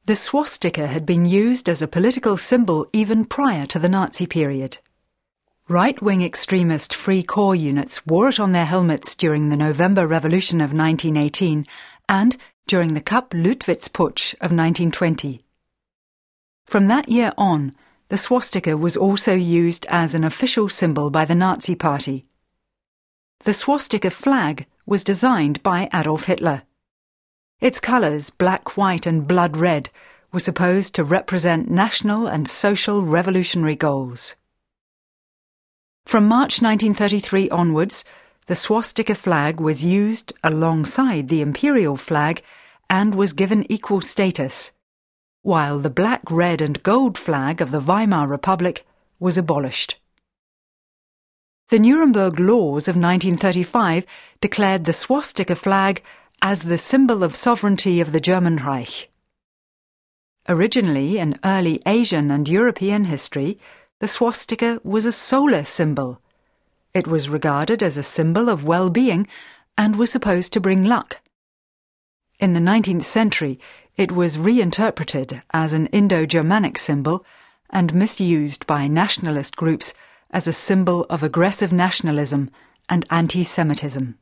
The swastika had been used as a political symbol even prior to the Nazi period. Right-wing extremist Free Corps units wore it on their helmets during the November Revolution of 1918 and during the Kapp-Lüttwitz Putsch of 1920. From that year on, the swastika was also used as an official symbol by the Nazi Party. The swastika flag was designed by Adolf Hitler. Its colours, black, white and blood red, were supposed to represent national and social revolutionary goals. From March 1933 onwards, the swastika flag was used alongside the imperial flag and was given equal status, while the black, red and gold flag of the Weimar Republic was abolished. The Nuremberg Laws of 1935 declared the swastika flag as the symbol of sovereignty of the German Reich. Originally, in early Asian and European history, the swastika was a solar symbol. It was regarded as a symbol of well-being and was supposed to bring luck. In the 19th century, it was reinterpreted as an Indo-Germanic symbol and misused by nationalist groups as a symbol of aggressive nationalism and anti-Semitism.